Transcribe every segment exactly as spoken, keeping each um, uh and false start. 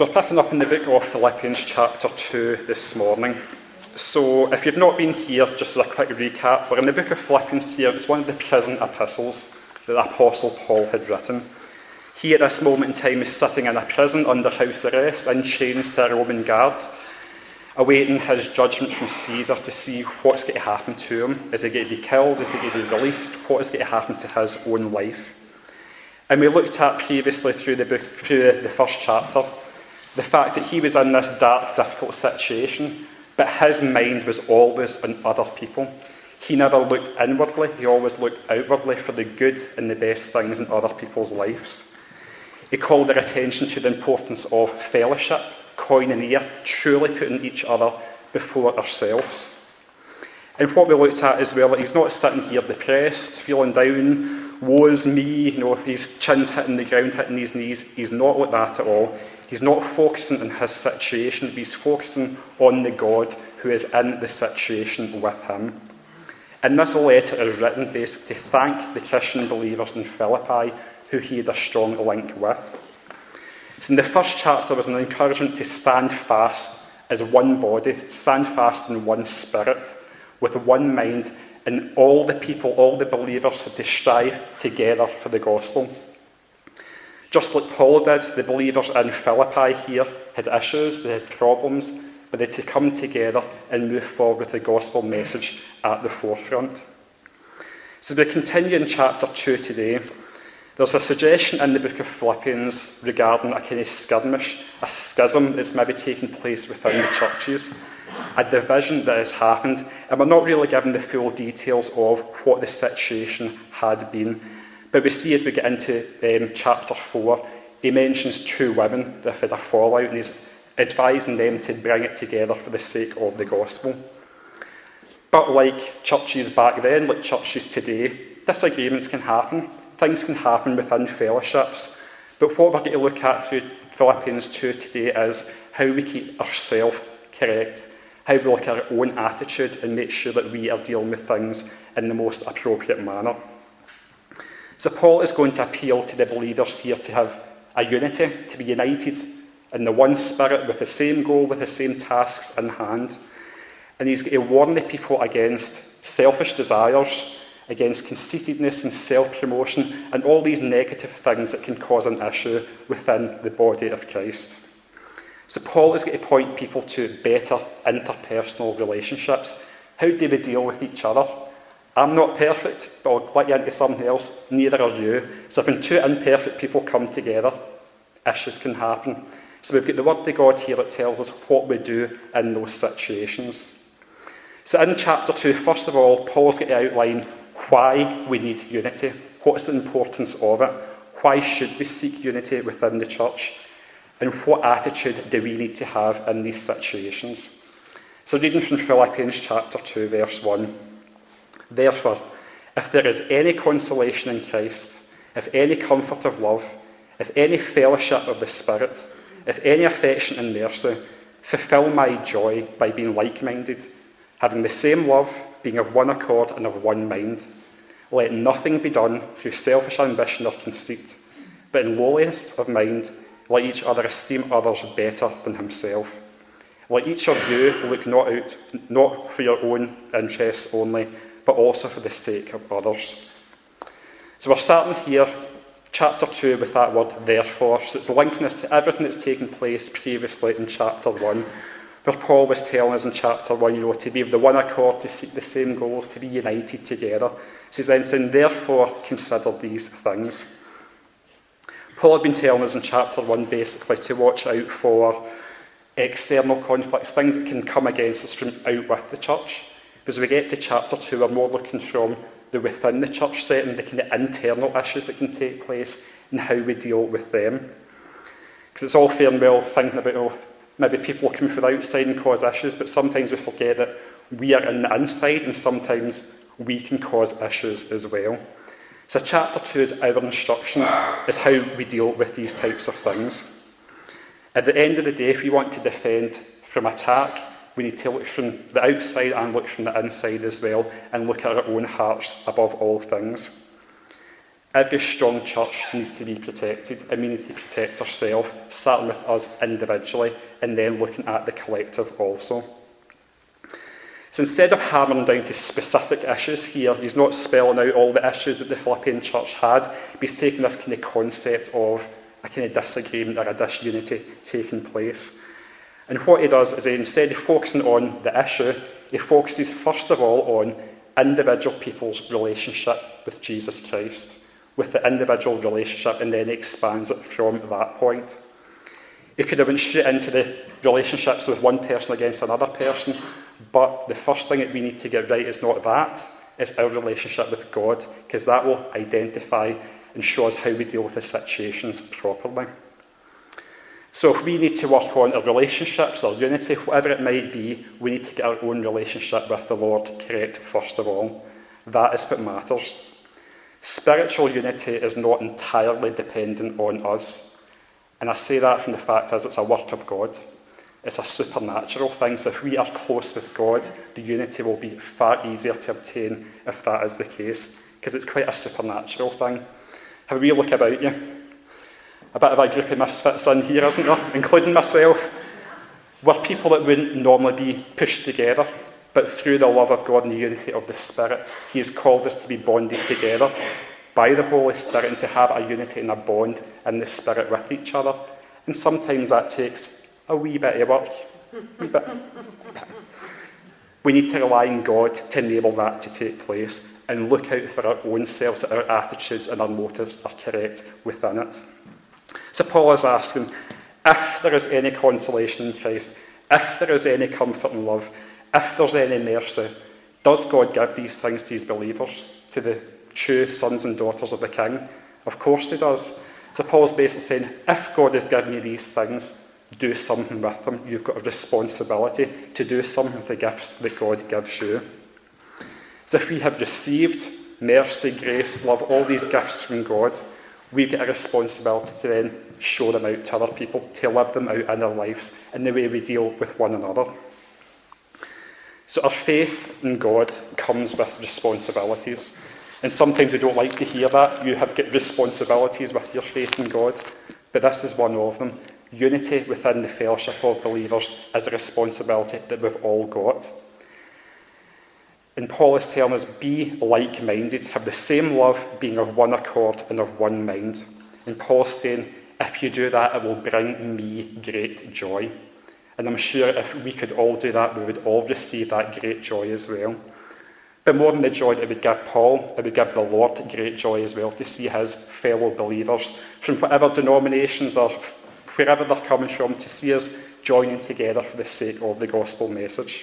So we're picking up in the book of Philippians chapter two this morning. So if you've not been here, just as a quick recap, we're in the book of Philippians here. It's one of the prison epistles that the Apostle Paul had written. He at this moment in time is sitting in a prison under house arrest in chains to a Roman guard, awaiting his judgment from Caesar to see what's going to happen to him. Is he going to be killed? Is he going to be released? What is going to happen to his own life? And we looked at previously through the book, through the first chapter, the fact that he was in this dark, difficult situation, but his mind was always on other people. He never looked inwardly, he always looked outwardly for the good and the best things in other people's lives. He called their attention to the importance of fellowship, koinonia, truly putting each other before ourselves. And what we looked at as well, that he's not sitting here depressed, feeling down, woe's me, you know, his chin's hitting the ground, hitting his knees. He's not like that at all. He's not focusing on his situation, but he's focusing on the God who is in the situation with him. And this letter is written basically to thank the Christian believers in Philippi who he had a strong link with. So in the first chapter was an encouragement to stand fast as one body, to stand fast in one spirit, with one mind, and all the people, all the believers had to strive together for the gospel. Just like Paul did, the believers in Philippi here had issues, they had problems, but they had to come together and move forward with the gospel message at the forefront. So we continue in chapter two today. There's a suggestion in the book of Philippians regarding a kind of skirmish, a schism that's maybe taking place within the churches, a division that has happened, and we're not really given the full details of what the situation had been. But we see as we get into um, chapter four, he mentions two women that have had a fallout, and he's advising them to bring it together for the sake of the gospel. But like churches back then, like churches today, disagreements can happen. Things can happen within fellowships. But what we're going to look at through Philippians two today is how we keep ourselves correct, how we look at our own attitude and make sure that we are dealing with things in the most appropriate manner. So Paul is going to appeal to the believers here to have a unity, to be united in the one spirit with the same goal, with the same tasks in hand. And he's going to warn the people against selfish desires, against conceitedness and self-promotion, and all these negative things that can cause an issue within the body of Christ. So Paul is going to point people to better interpersonal relationships. How do we deal with each other? I'm not perfect, but I'll let you into something else. Neither are you. So when two imperfect people come together, issues can happen. So we've got the Word of God here that tells us what we do in those situations. So in chapter two, first of all, Paul's going to outline why we need unity. What's the importance of it? Why should we seek unity within the church? And what attitude do we need to have in these situations? So reading from Philippians chapter two, verse one. Therefore, if there is any consolation in Christ, if any comfort of love, if any fellowship of the Spirit, if any affection and mercy, fulfill my joy by being like-minded, having the same love, being of one accord and of one mind. Let nothing be done through selfish ambition or conceit, but in lowliness of mind, let each other esteem others better than himself. Let each of you look not out, not for your own interests only, but also for the sake of others. So we're starting here, chapter two, with that word therefore. So it's linking us to everything that's taken place previously in chapter one, where Paul was telling us in chapter one, you know, to be of the one accord, to seek the same goals, to be united together. So he's then saying, therefore, consider these things. Paul had been telling us in chapter one, basically, to watch out for external conflicts, things that can come against us from out with the church. As we get to chapter two, we're more looking from the within the church setting, the kind of internal issues that can take place and how we deal with them. Because it's all fair and well thinking about, oh, maybe people come from the outside and cause issues, but sometimes we forget that we are in the inside and sometimes we can cause issues as well. So chapter two is our instruction, is how we deal with these types of things. At the end of the day, if we want to defend from attack, we need to look from the outside and look from the inside as well, and look at our own hearts above all things. Every strong church needs to be protected, and we need to protect ourselves, starting with us individually, and then looking at the collective also. So instead of hammering down to specific issues here, he's not spelling out all the issues that the Philippian church had. He's taking this kind of concept of a kind of disagreement or a disunity taking place. And what he does is, he, instead of focusing on the issue, he focuses first of all on individual people's relationship with Jesus Christ, with the individual relationship, and then he expands it from that point. He could have went straight into the relationships with one person against another person, but the first thing that we need to get right is not that, it's our relationship with God, because that will identify and show us how we deal with the situations properly. So if we need to work on our relationships, our unity, whatever it might be, we need to get our own relationship with the Lord correct first of all. That is what matters. Spiritual unity is not entirely dependent on us. And I say that from the fact that it's a work of God. It's a supernatural thing. So if we are close with God, the unity will be far easier to obtain if that is the case, because it's quite a supernatural thing. Have a wee look about you. A bit of a group of misfits in here, isn't there? Including myself. We're people that wouldn't normally be pushed together, but through the love of God and the unity of the Spirit, He has called us to be bonded together by the Holy Spirit and to have a unity and a bond in the Spirit with each other. And sometimes that takes a wee bit of work. Wee bit. We need to rely on God to enable that to take place and look out for our own selves, that our attitudes and our motives are correct within it. So Paul is asking, if there is any consolation in Christ, if there is any comfort and love, if there's any mercy, does God give these things to his believers, to the true sons and daughters of the King? Of course he does. So Paul's basically saying, if God has given you these things, do something with them. You've got a responsibility to do something with the gifts that God gives you. So if we have received mercy, grace, love, all these gifts from God, we've got a responsibility to then show them out to other people, to live them out in our lives in the way we deal with one another. So our faith in God comes with responsibilities. And sometimes we don't like to hear that. You have got responsibilities with your faith in God. But this is one of them. Unity within the fellowship of believers is a responsibility that we've all got. And Paul is telling us, be like-minded, have the same love, being of one accord and of one mind. And Paul's saying, if you do that, it will bring me great joy. And I'm sure if we could all do that, we would all receive that great joy as well. But more than the joy that it would give Paul, it would give the Lord great joy as well to see his fellow believers from whatever denominations or wherever they're coming from, to see us joining together for the sake of the gospel message.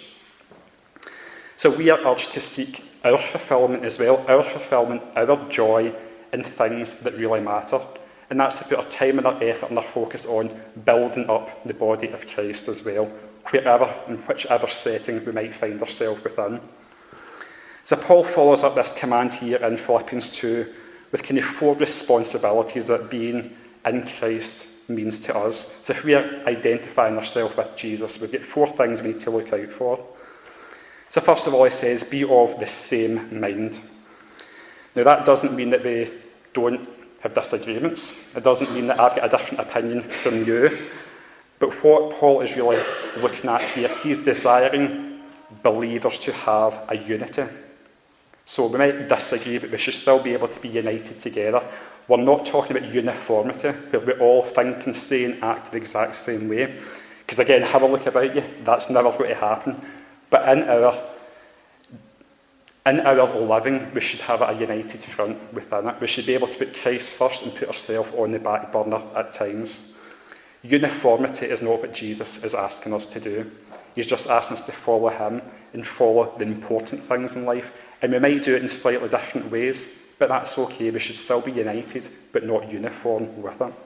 So we are urged to seek our fulfilment as well, our fulfilment, our joy in things that really matter. And that's to put our time and our effort and our focus on building up the body of Christ as well, wherever and whichever setting we might find ourselves within. So Paul follows up this command here in Philippians two with kind of four responsibilities that being in Christ means to us. So if we are identifying ourselves with Jesus, we've got four things we need to look out for. So first of all, he says, be of the same mind. Now that doesn't mean that we don't have disagreements. It doesn't mean that I've got a different opinion from you. But what Paul is really looking at here, he's desiring believers to have a unity. So we might disagree, but we should still be able to be united together. We're not talking about uniformity, where we all think and say and act the exact same way. Because again, have a look about you, that's never going to happen. But in our, in our living, we should have a united front within it. We should be able to put Christ first and put ourselves on the back burner at times. Uniformity is not what Jesus is asking us to do. He's just asking us to follow him and follow the important things in life. And we might do it in slightly different ways, but that's okay. We should still be united, but not uniform with it.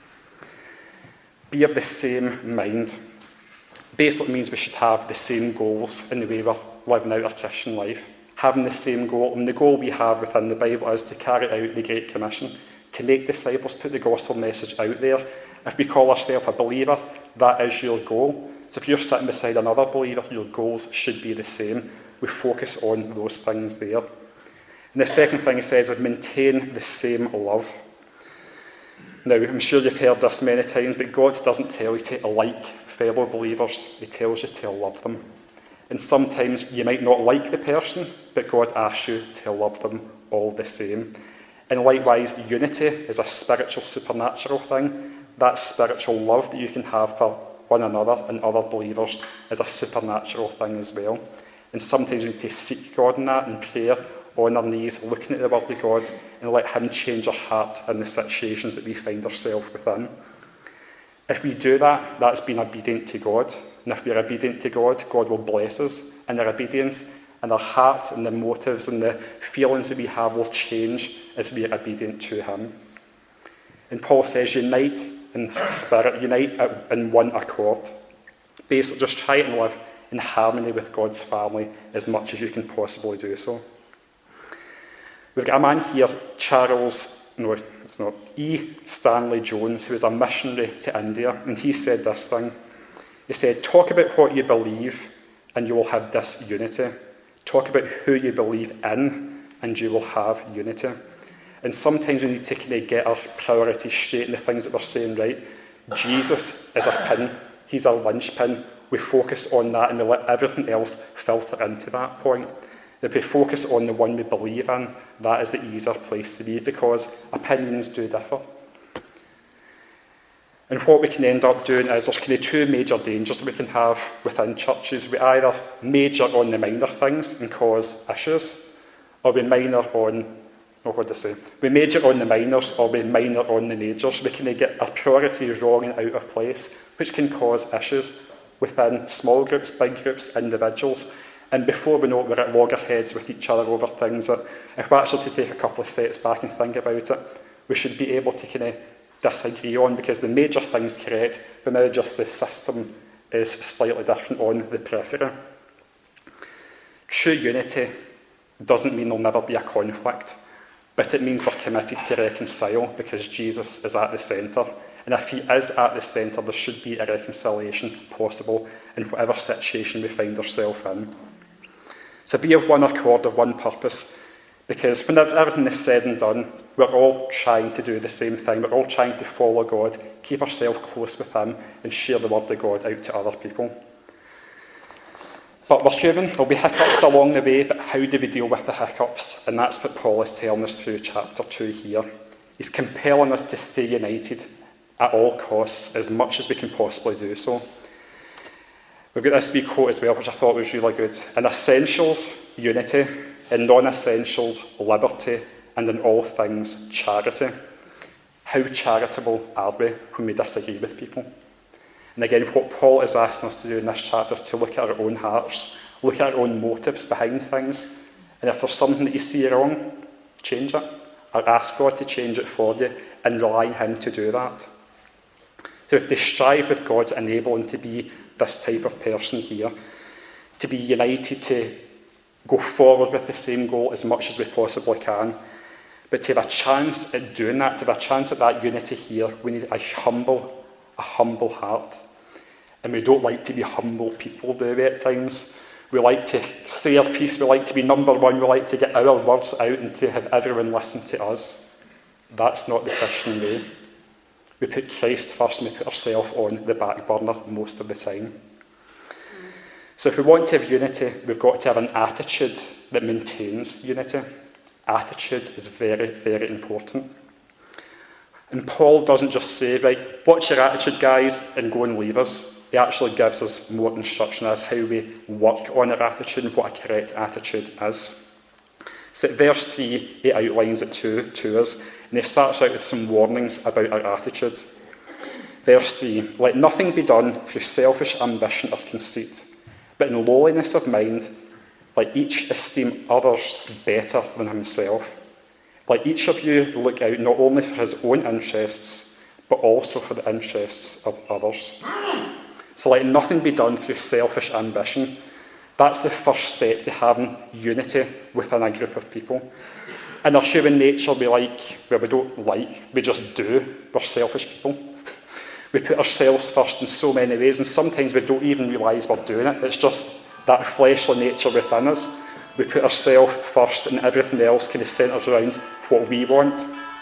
Be of the same mind. Basically means we should have the same goals in the way we're living out our Christian life. Having the same goal, and the goal we have within the Bible is to carry out the Great Commission, to make disciples, put the gospel message out there. If we call ourselves a believer, that is your goal. So if you're sitting beside another believer, your goals should be the same. We focus on those things there. And the second thing he says is maintain the same love. Now, I'm sure you've heard this many times, but God doesn't tell you to like fellow believers. He tells you to love them. And sometimes you might not like the person, but God asks you to love them all the same. And likewise, unity is a spiritual, supernatural thing. That spiritual love that you can have for one another and other believers is a supernatural thing as well. And sometimes we need to seek God in that in prayer, on our knees, looking at the Word of God, and let Him change our heart in the situations that we find ourselves within. If we do that, that's being obedient to God. And if we're obedient to God, God will bless us in our obedience, and our heart and the motives and the feelings that we have will change as we are obedient to Him. And Paul says, unite in spirit, unite in one accord. Basically, just try and live in harmony with God's family as much as you can possibly do so. We've got a man here, Charles, no, it's not, E. Stanley Jones, who is a missionary to India, and he said this thing. He said, talk about what you believe, and you will have this unity. Talk about who you believe in, and you will have unity. And sometimes we need to kind of get our priorities straight in the things that we're saying, right? Jesus is a pin. He's a linchpin. We focus on that, and we let everything else filter into that point. If we focus on the one we believe in, that is the easier place to be, because opinions do differ. And what we can end up doing is there's kind of two major dangers that we can have within churches. We either major on the minor things and cause issues, or we minor on, oh, what do I say? We major on the minors, or we minor on the majors. We can get our priorities wrong and out of place, which can cause issues within small groups, big groups, individuals. And before we know it, we're at loggerheads with each other over things that, if we actually to take a couple of steps back and think about it, we should be able to kind of disagree on, because the major thing's correct, but maybe just the system is slightly different on the periphery. True unity doesn't mean there'll never be a conflict, but it means we're committed to reconcile, because Jesus is at the centre. And if he is at the centre, there should be a reconciliation possible in whatever situation we find ourselves in. So be of one accord, of one purpose, because when everything is said and done, we're all trying to do the same thing. We're all trying to follow God, keep ourselves close with Him, and share the Word of God out to other people. But we're human, there'll be hiccups along the way, but how do we deal with the hiccups? And that's what Paul is telling us through chapter two here. He's compelling us to stay united at all costs, as much as we can possibly do so. We've got this wee quote as well, which I thought was really good. In essentials, unity. In non-essentials, liberty. And in all things, charity. How charitable are we when we disagree with people? And again, what Paul is asking us to do in this chapter is to look at our own hearts, look at our own motives behind things, and if there's something that you see wrong, change it. Or ask God to change it for you, and rely on Him to do that. So if they strive with God's enabling to be this type of person here, to be united, to go forward with the same goal as much as we possibly can, but to have a chance at doing that, to have a chance at that unity here, we need a humble, a humble heart. And we don't like to be humble people, do we, at times? We like to say our piece, we like to be number one, we like to get our words out and to have everyone listen to us. That's not the Christian way. We put Christ first and we put ourselves on the back burner most of the time. So if we want to have unity, we've got to have an attitude that maintains unity. Attitude is very, very important. And Paul doesn't just say, right, what's your attitude, guys, and go and leave us. He actually gives us more instruction as how we work on our attitude and what a correct attitude is. So at verse three, he outlines it to, to us, and he starts out with some warnings about our attitude. Verse three, let nothing be done through selfish ambition or conceit, but in lowliness of mind, let each esteem others better than himself. Let each of you look out not only for his own interests, but also for the interests of others. So let nothing be done through selfish ambition. That's the first step to having unity within a group of people. In our human nature, we like, well, we don't like, we just do. We're selfish people. We put ourselves first in so many ways, and sometimes we don't even realise we're doing it. It's just that fleshly nature within us. We put ourselves first and everything else kind of centres around what we want.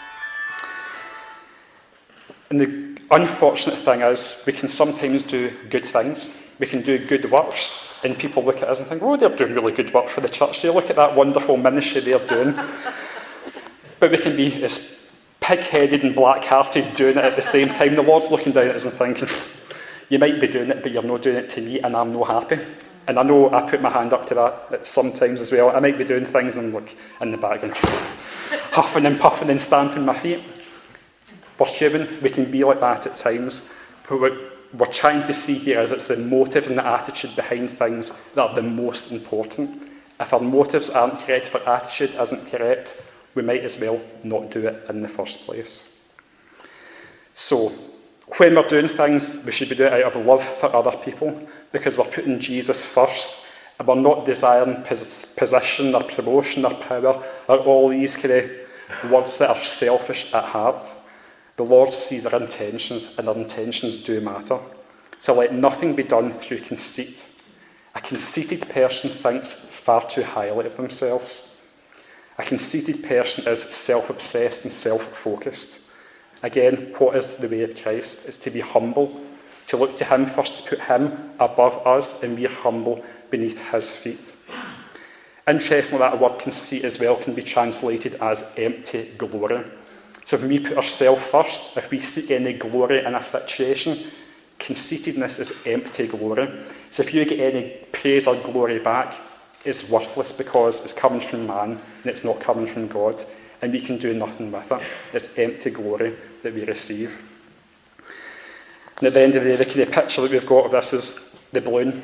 And the unfortunate thing is, we can sometimes do good things. We can do good works, and people look at us and think, oh, they're doing really good work for the church. They look at that wonderful ministry they're doing. But we can be as pig-headed and black-hearted doing it at the same time. The Lord's looking down at us and thinking, you might be doing it, but you're not doing it to me, and I'm not happy. And I know I put my hand up to that sometimes as well. I might be doing things and look in the background, huffing and puffing and stamping my feet. We're human, we can be like that at times. But what we're trying to see here is it's the motives and the attitude behind things that are the most important. If our motives aren't correct, if our attitude isn't correct, we might as well not do it in the first place. So, when we're doing things, we should be doing it out of love for other people, because we're putting Jesus first, and we're not desiring pos- position or promotion or power or all these kind of words that are selfish at heart. The Lord sees our intentions, and our intentions do matter. So let nothing be done through conceit. A conceited person thinks far too highly of themselves. A conceited person is self-obsessed and self-focused. Again, what is the way of Christ? It's to be humble, to look to him first, to put him above us, and we are humble beneath his feet. Interestingly, that word conceit as well can be translated as empty glory. So if we put ourselves first, if we seek any glory in a situation, conceitedness is empty glory. So if you get any praise or glory back, it's worthless because it's coming from man and it's not coming from God, and we can do nothing with it. It's empty glory that we receive. And at the end of the day, the kind of picture that we've got of this is the balloon.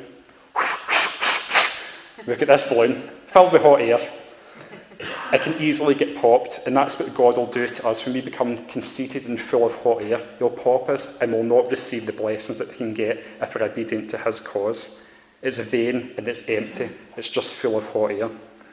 We've got this balloon filled with hot air. It can easily get popped, and that's what God will do to us when we become conceited and full of hot air. He'll pop us, and we'll not receive the blessings that we can get if we're obedient to his cause. It's vain and it's empty. It's just full of hot air.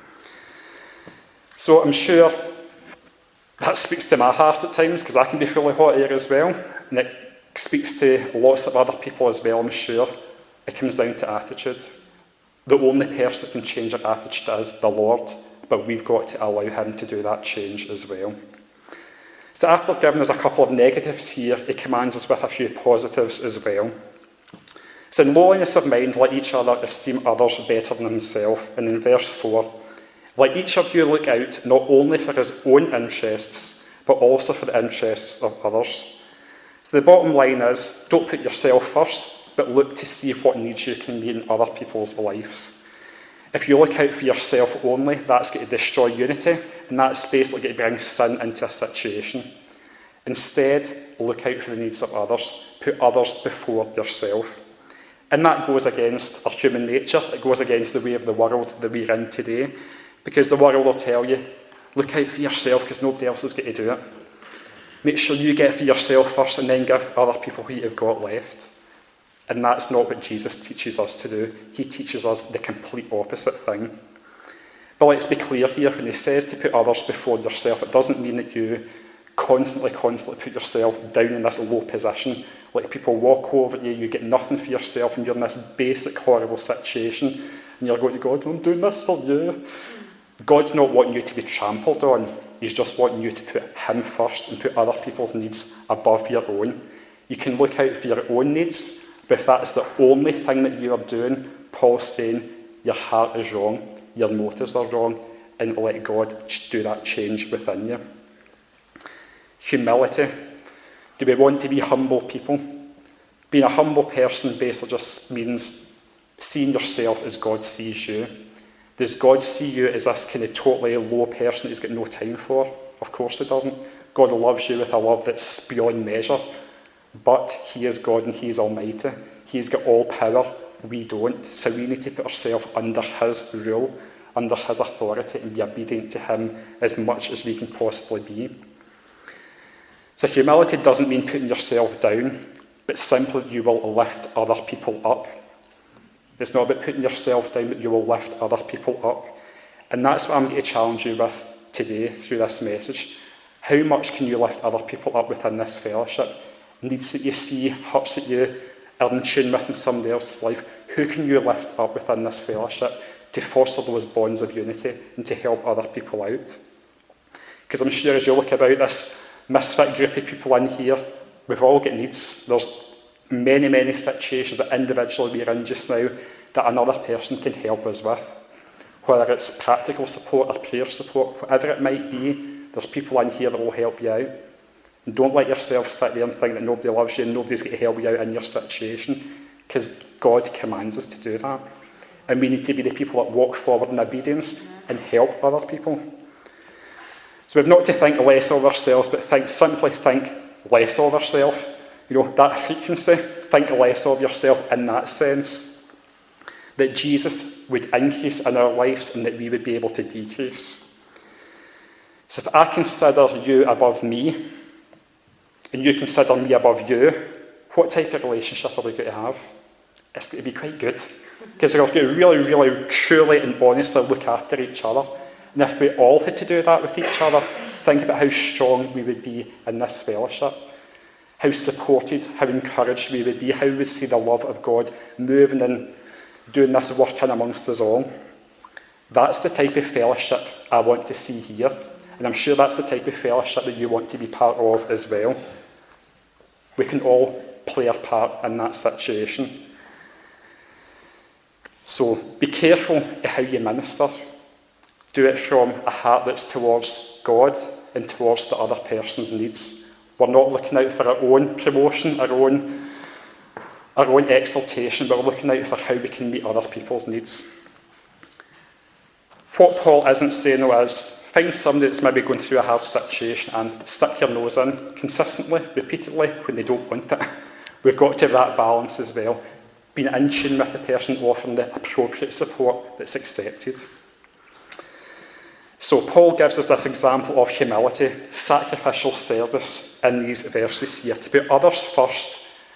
So I'm sure that speaks to my heart at times, because I can be full of hot air as well, and it speaks to lots of other people as well, I'm sure. It comes down to attitude. The only person that can change our attitude is the Lord, but we've got to allow him to do that change as well. So after giving us a couple of negatives here, he commands us with a few positives as well. So in lowliness of mind, let each other esteem others better than himself. And in verse four, let each of you look out not only for his own interests, but also for the interests of others. So the bottom line is, don't put yourself first, but look to see what needs you can meet in other people's lives. If you look out for yourself only, that's going to destroy unity, and that's basically going to bring sin into a situation. Instead, look out for the needs of others. Put others before yourself. And that goes against our human nature. It goes against the way of the world that we're in today. Because the world will tell you, look out for yourself because nobody else is going to do it. Make sure you get for yourself first and then give other people what you've got left. And that's not what Jesus teaches us to do. He teaches us the complete opposite thing. But let's be clear here, when he says to put others before yourself, it doesn't mean that you constantly, constantly put yourself down in this low position. Like people walk over you, you get nothing for yourself, and you're in this basic, horrible situation, and you're going to God, I'm doing this for you. God's not wanting you to be trampled on. He's just wanting you to put him first and put other people's needs above your own. You can look out for your own needs, but if that's the only thing that you are doing, Paul's saying your heart is wrong, your motives are wrong, and let God do that change within you. Humility. Do we want to be humble people? Being a humble person basically just means seeing yourself as God sees you. Does God see you as this kind of totally low person that he's got no time for? Of course he doesn't. God loves you with a love that's beyond measure. But he is God and he is almighty. He's got all power. We don't. So we need to put ourselves under his rule, under his authority, and be obedient to him as much as we can possibly be. So humility doesn't mean putting yourself down, but simply you will lift other people up. It's not about putting yourself down, but you will lift other people up. And that's what I'm going to challenge you with today through this message. How much can you lift other people up within this fellowship? Needs that you see, hurts that you are in tune with in somebody else's life. Who can you lift up within this fellowship to foster those bonds of unity and to help other people out. Because I'm sure as you look about this misfit group of people in here, we've all got needs. There's many, many situations that individually we're in just now that another person can help us with. Whether it's practical support or prayer support, whatever it might be, there's people in here that will help you out. And don't let yourself sit there and think that nobody loves you and nobody's going to help you out in your situation, because God commands us to do that. And we need to be the people that walk forward in obedience and help other people. So we've not to think less of ourselves, but think simply think less of ourselves. You know, that frequency, think less of yourself in that sense. That Jesus would increase in our lives and that we would be able to decrease. So if I consider you above me, and you consider me above you, what type of relationship are we going to have? It's going to be quite good. Because we're going to really, really, truly and honestly look after each other. And if we all had to do that with each other, think about how strong we would be in this fellowship. How supported, how encouraged we would be, how we would see the love of God moving and doing this work in amongst us all. That's the type of fellowship I want to see here. And I'm sure that's the type of fellowship that you want to be part of as well. We can all play a part in that situation. So be careful of how you minister. Do it from a heart that's towards God and towards the other person's needs. We're not looking out for our own promotion, our own, our own exaltation, but we're looking out for how we can meet other people's needs. What Paul isn't saying though is, find somebody that's maybe going through a hard situation and stick your nose in consistently, repeatedly, when they don't want it. We've got to have that balance as well. Being in tune with the person, offering the appropriate support that's accepted. So Paul gives us this example of humility, sacrificial service in these verses here, to put others first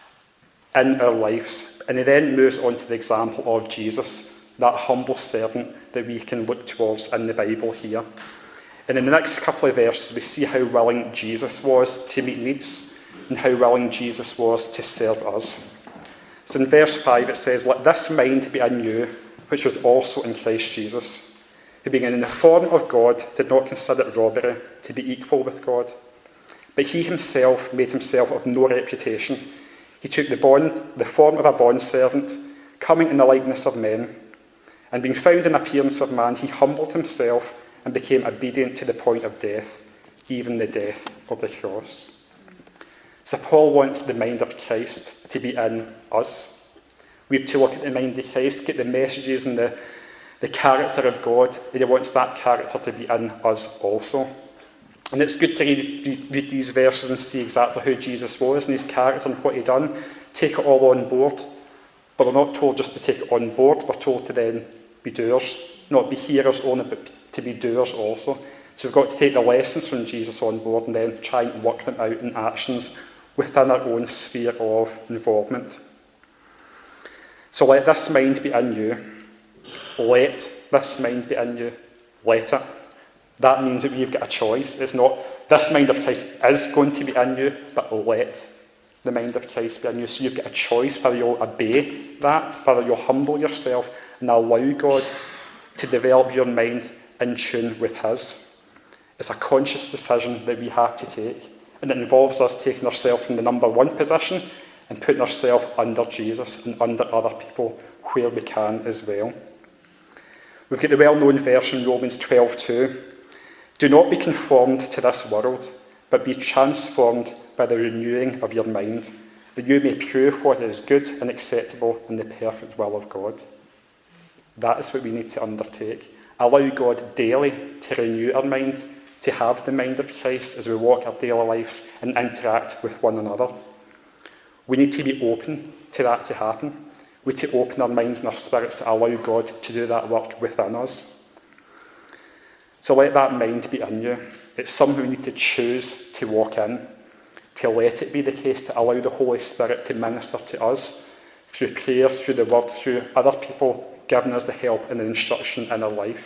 in our lives. And he then moves on to the example of Jesus, that humble servant that we can look towards in the Bible here. And in the next couple of verses, we see how willing Jesus was to meet needs and how willing Jesus was to serve us. So in verse five it says, "Let this mind be in you, which was also in Christ Jesus, who being in the form of God did not consider it robbery to be equal with God. But he himself made himself of no reputation. He took the, bond, the form of a bondservant, coming in the likeness of men. And being found in appearance of man, he humbled himself and became obedient to the point of death, even the death of the cross." So Paul wants the mind of Christ to be in us. We have to look at the mind of Christ, get the messages and the, the character of God, and he wants that character to be in us also. And it's good to read, read these verses and see exactly who Jesus was and his character and what he'd done. Take it all on board. But we're not told just to take it on board, we're told to then be doers. Not be hearers only, but to be doers also. So we've got to take the lessons from Jesus on board and then try and work them out in actions within our own sphere of involvement. So let this mind be in you. Let this mind be in you. Let it. That means that we've got a choice. It's not, this mind of Christ is going to be in you, but let the mind of Christ be in you. So you've got a choice whether you'll obey that, whether you'll humble yourself and allow God to develop your mind in tune with his. It's a conscious decision that we have to take, and it involves us taking ourselves from the number one position and putting ourselves under Jesus and under other people where we can as well. We've got the well-known verse in Romans twelve two. "Do not be conformed to this world, but be transformed by the renewing of your mind, that you may prove what is good and acceptable in the perfect will of God." That is what we need to undertake. Allow God daily to renew our mind, to have the mind of Christ as we walk our daily lives and interact with one another. We need to be open to that to happen. We need to open our minds and our spirits to allow God to do that work within us. So let that mind be in you. It's something we need to choose to walk in, to let it be the case, to allow the Holy Spirit to minister to us through prayer, through the word, through other people giving us the help and the instruction in our life.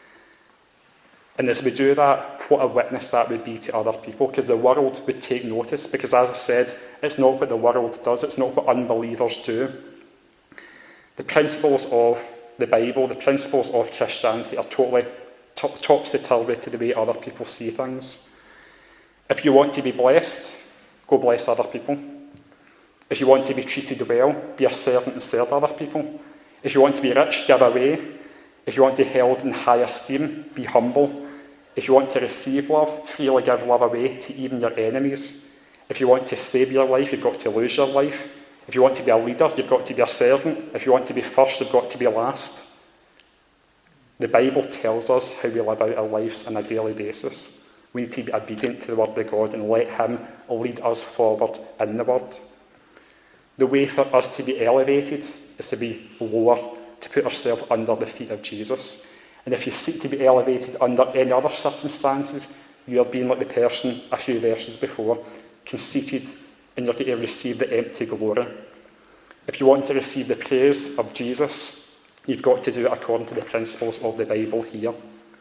And as we do that, what a witness that would be to other people, because the world would take notice, because as I said, it's not what the world does, it's not what unbelievers do. The principles of the Bible, the principles of Christianity are totally top, topsy-turvy to the way other people see things. If you want to be blessed, go bless other people. If you want to be treated well, be a servant and serve other people. If you want to be rich, give away. If you want to be held in high esteem, be humble. If you want to receive love, freely give love away to even your enemies. If you want to save your life, you've got to lose your life. If you want to be a leader, you've got to be a servant. If you want to be first, you've got to be last. The Bible tells us how we live out our lives on a daily basis. We need to be obedient to the Word of God and let Him lead us forward in the Word. The way for us to be elevated is to be lower, to put ourselves under the feet of Jesus. And if you seek to be elevated under any other circumstances, you are being like the person a few verses before, conceited, and you're going to receive the empty glory. If you want to receive the praise of Jesus, you've got to do it according to the principles of the Bible here.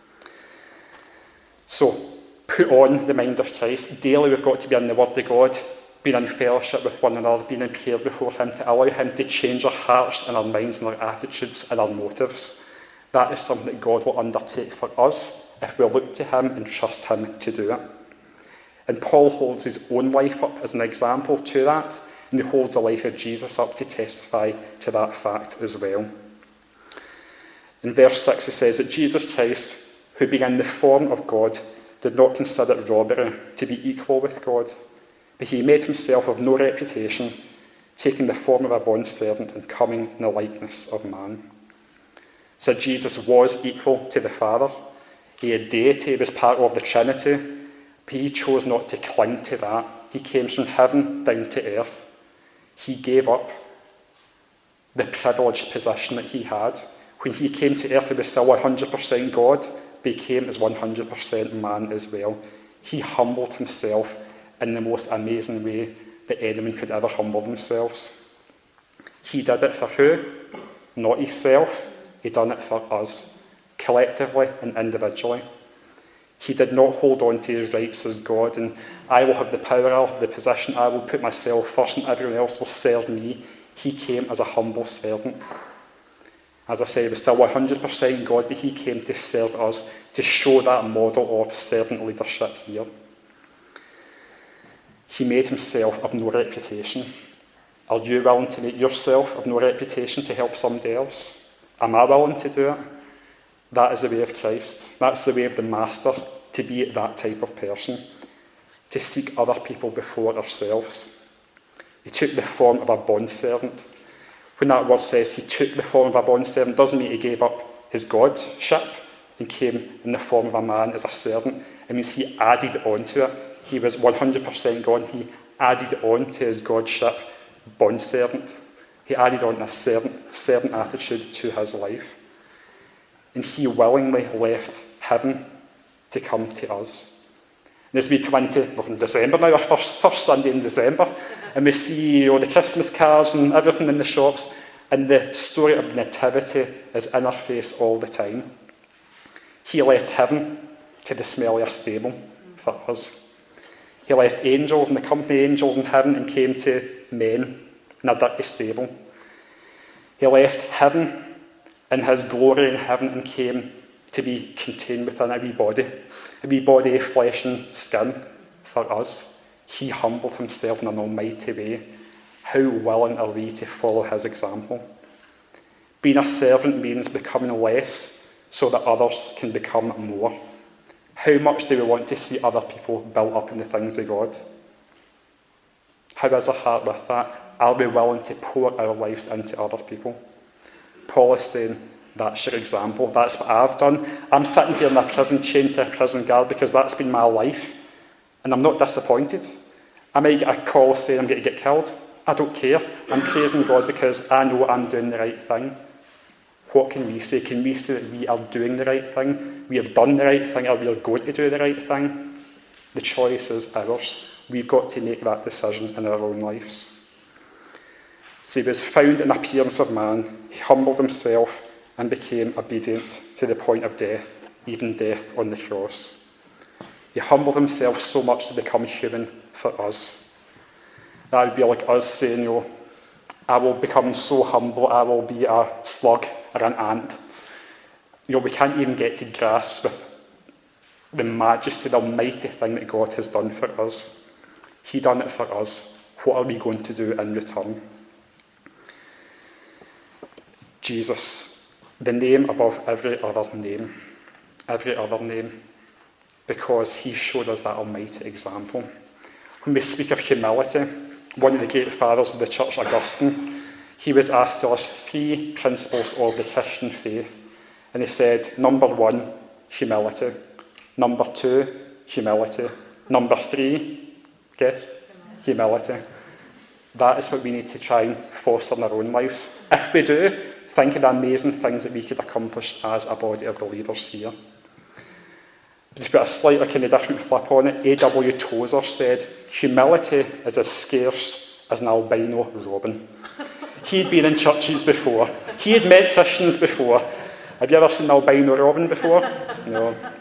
So, put on the mind of Christ. Daily we've got to be in the Word of God, being in fellowship with one another, being in prayer before Him, to allow Him to change our hearts and our minds and our attitudes and our motives. That is something that God will undertake for us if we look to Him and trust Him to do it. And Paul holds his own life up as an example to that, and he holds the life of Jesus up to testify to that fact as well. In verse six it says that Jesus Christ, who being in the form of God, did not consider it robbery to be equal with God, but he made himself of no reputation, taking the form of a bondservant and coming in the likeness of man. So Jesus was equal to the Father. He had deity, he was part of the Trinity, but he chose not to cling to that. He came from heaven down to earth. He gave up the privileged position that he had. When he came to earth, he was still one hundred percent God, but he came as one hundred percent man as well. He humbled himself in the most amazing way that anyone could ever humble themselves. He did it for who? Not himself. He done it for us, collectively and individually. He did not hold on to his rights as God, and I will have the power, I'll have the position, I will put myself first and everyone else will serve me. He came as a humble servant. As I say, he was still one hundred percent God, but he came to serve us, to show that model of servant leadership here. He made himself of no reputation. Are you willing to make yourself of no reputation to help somebody else? Am I willing to do it? That is the way of Christ. That's the way of the Master, to be that type of person, to seek other people before ourselves. He took the form of a bondservant. When that word says he took the form of a bondservant, doesn't mean he gave up his godship and came in the form of a man as a servant. It means he added on to it. He was one hundred percent God. He added on to his godship, bondservant. He added on a servant, servant attitude to his life. And he willingly left heaven to come to us. And as we come into, we're in December now, our first, first Sunday in December, and we see all the Christmas cards and everything in the shops, and the story of Nativity is in our face all the time. He left heaven to the smellier stable for us. He left angels and the company of angels in heaven and came to men in a dirty stable. He left heaven in his glory in heaven and came to be contained within a wee body, a wee body of flesh and skin for us. He humbled himself in an almighty way. How willing are we to follow his example? Being a servant means becoming less so that others can become more. How much do we want to see other people built up in the things of God? How is our heart with that? Are we willing to pour our lives into other people? Paul is saying, that's your example. That's what I've done. I'm sitting here in a prison, chained to a prison guard, because that's been my life. And I'm not disappointed. I might get a call saying I'm going to get killed. I don't care. I'm praising God because I know I'm doing the right thing. What can we say? Can we say that we are doing the right thing? We have done the right thing, or we are going to do the right thing? The choice is ours. We've got to make that decision in our own lives. So he was found in appearance of man. He humbled himself and became obedient to the point of death, even death on the cross. He humbled himself so much to become human for us. That would be like us saying, you know, I will become so humble, I will be a slug or an ant. You know, we can't even get to grasp with the majesty, the almighty thing that God has done for us. He done it for us. What are we going to do in return? Jesus, the name above every other name, every other name, because he showed us that almighty example. When we speak of humility, one of the great fathers of the church, Augustine, he was asked to us three principles of the Christian faith. And he said, number one, humility. Number two, humility. Number three, guess? Humility. That is what we need to try and foster in our own lives. If we do, think of the amazing things that we could accomplish as a body of believers here. But to put a slightly kind of different flip on it, A W Tozer said, humility is as scarce as an albino robin. He'd been in churches before. He had met Christians before. Have you ever seen an albino robin before? No.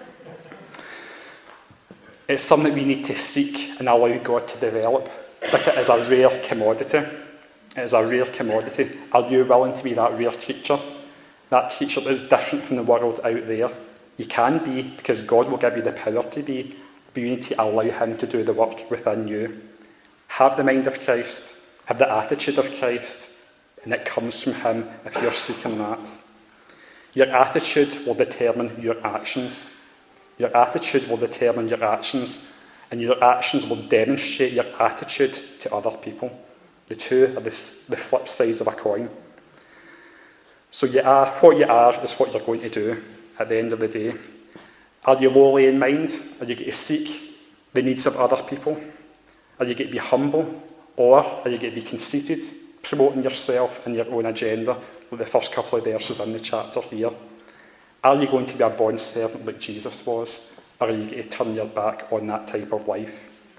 It's something we need to seek and allow God to develop. But it is a rare commodity. It is a rare commodity. Are you willing to be that rare creature? That creature that is different from the world out there? You can be, because God will give you the power to be, but you need to allow him to do the work within you. Have the mind of Christ, have the attitude of Christ, and it comes from him if you're seeking that. Your attitude will determine your actions. Your attitude will determine your actions, and your actions will demonstrate your attitude to other people. The two are the, the flip sides of a coin. So you are, what you are is what you're going to do at the end of the day. Are you lowly in mind? Are you going to seek the needs of other people? Are you going to be humble? Or are you going to be conceited, promoting yourself and your own agenda, like the first couple of verses in the chapter here? Are you going to be a bondservant like Jesus was? Or are you going to turn your back on that type of life?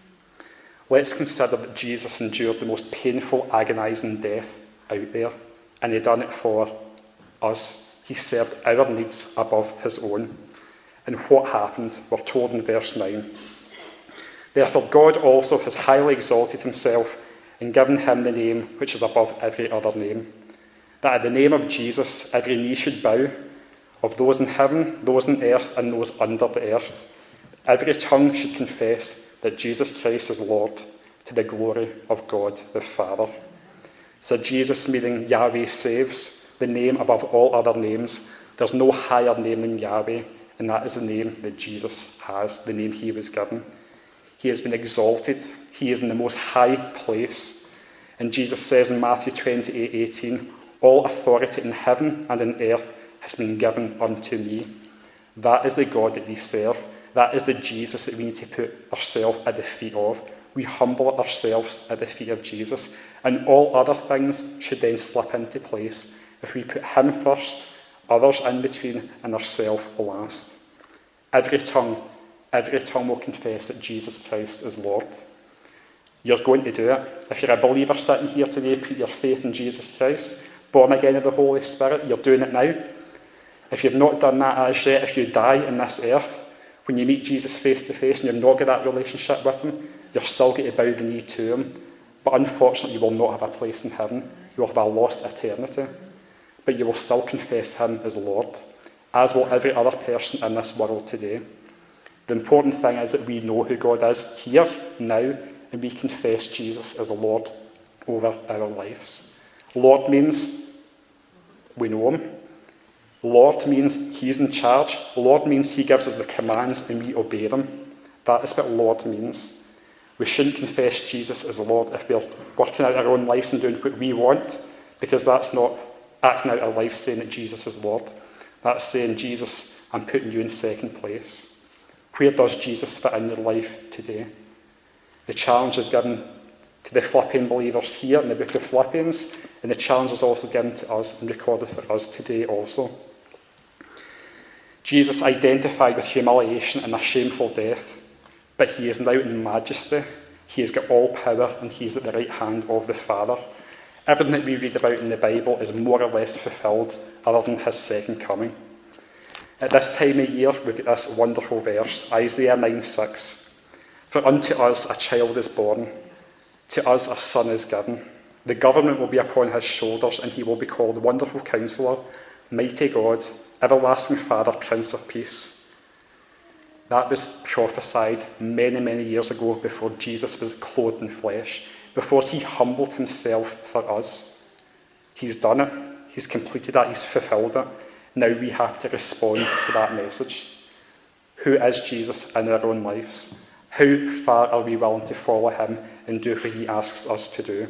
Let's consider that Jesus endured the most painful, agonising death out there, and he done it for us. He served our needs above his own. And what happened? We're told in verse nine. Therefore God also has highly exalted himself and given him the name which is above every other name, that at the name of Jesus every knee should bow, of those in heaven, those on earth, and those under the earth. Every tongue should confess that Jesus Christ is Lord, to the glory of God the Father. So Jesus, meaning Yahweh saves, the name above all other names. There's no higher name than Yahweh, and that is the name that Jesus has, the name he was given. He has been exalted. He is in the most high place. And Jesus says in Matthew twenty-eight eighteen, all authority in heaven and in earth has been given unto me. That is the God that we serve. That is the Jesus that we need to put ourselves at the feet of. We humble ourselves at the feet of Jesus, and all other things should then slip into place if we put him first, others in between, and ourselves last. Every tongue, every tongue will confess that Jesus Christ is Lord. You're going to do it. If you're a believer sitting here today, put your faith in Jesus Christ, born again of the Holy Spirit, you're doing it now. If you've not done that as yet, if you die in this earth, when you meet Jesus face to face and you're not got that relationship with him, you're still going to bow the knee to him. But unfortunately, you will not have a place in heaven. You will have a lost eternity. But you will still confess him as Lord, as will every other person in this world today. The important thing is that we know who God is here, now, and we confess Jesus as the Lord over our lives. Lord means we know him. Lord means he's in charge. Lord means he gives us the commands and we obey them. That is what Lord means. We shouldn't confess Jesus as Lord if we're working out our own lives and doing what we want, because that's not acting out our life saying that Jesus is Lord. That's saying, Jesus, I'm putting you in second place. Where does Jesus fit in your life today? The challenge is given to the Philippian believers here in the book of Philippians, and the challenge is also given to us and recorded for us today also. Jesus identified with humiliation and a shameful death, but he is now in majesty. He has got all power and he is at the right hand of the Father. Everything that we read about in the Bible is more or less fulfilled other than his second coming. At this time of year, we've got this wonderful verse, Isaiah nine six. For unto us a child is born, to us a son is given. The government will be upon his shoulders, and he will be called Wonderful Counselor, mighty God, everlasting Father, Prince of Peace. That was prophesied many, many years ago before Jesus was clothed in flesh, before he humbled himself for us. He's done it. He's completed that. He's fulfilled it. Now we have to respond to that message. Who is Jesus in our own lives? How far are we willing to follow him and do what he asks us to do?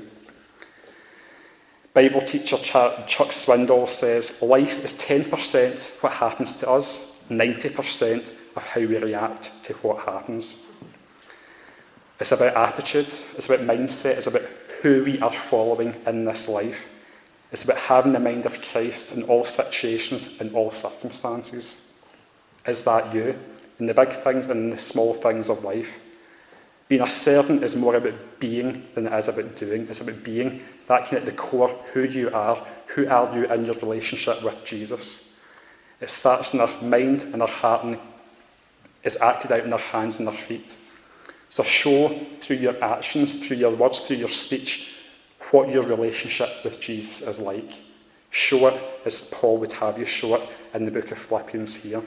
Bible teacher Chuck Swindoll says, life is ten percent what happens to us, ninety percent of how we react to what happens. It's about attitude, it's about mindset, it's about who we are following in this life. It's about having the mind of Christ in all situations, in all circumstances. Is that you? In the big things and in the small things of life? Being a servant is more about being than it is about doing. It's about being. That can at the core who you are. Who are you in your relationship with Jesus? It starts in our mind and our heart and is acted out in our hands and our feet. So show through your actions, through your words, through your speech, what your relationship with Jesus is like. Show it as Paul would have you show it in the book of Philippians here.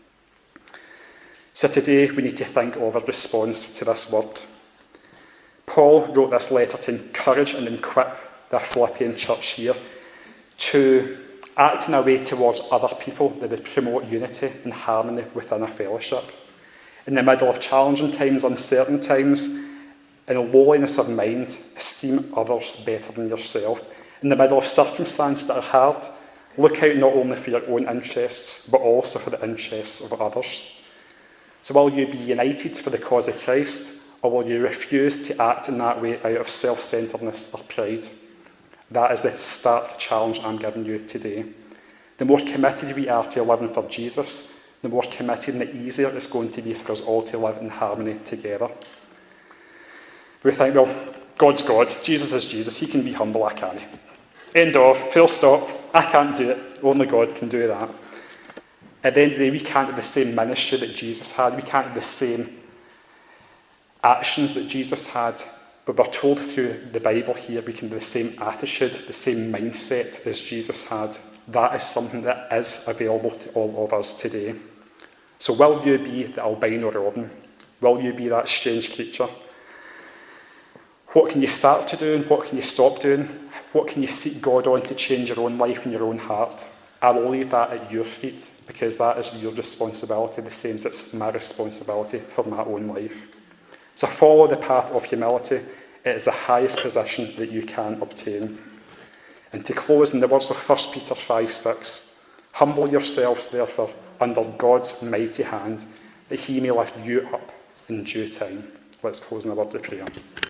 So today we need to think of a response to this word. Paul wrote this letter to encourage and equip the Philippian church here to act in a way towards other people that would promote unity and harmony within a fellowship. In the middle of challenging times, uncertain times, in a lowliness of mind, esteem others better than yourself. In the middle of circumstances that are hard, look out not only for your own interests, but also for the interests of others. So will you be united for the cause of Christ, or will you refuse to act in that way out of self-centeredness or pride? That is the stark challenge I'm giving you today. The more committed we are to living for Jesus, the more committed and the easier it's going to be for us all to live in harmony together. We think, well, God's God, Jesus is Jesus, he can be humble, I can't. End of, full stop, I can't do it, only God can do that. At the end of the day, we can't have the same ministry that Jesus had, we can't have the same actions that Jesus had, but we're told through the Bible here we can have the same attitude, the same mindset as Jesus had. That is something that is available to all of us today. So will you be the albino Robin? Will you be that strange creature? What can you start to do and what can you stop doing? What can you seek God on to change your own life and your own heart? I will leave that at your feet because that is your responsibility, the same as it's my responsibility for my own life. So follow the path of humility. It is the highest position that you can obtain. And to close in the words of First Peter five six, humble yourselves therefore under God's mighty hand, that he may lift you up in due time. Let's close in a word of prayer.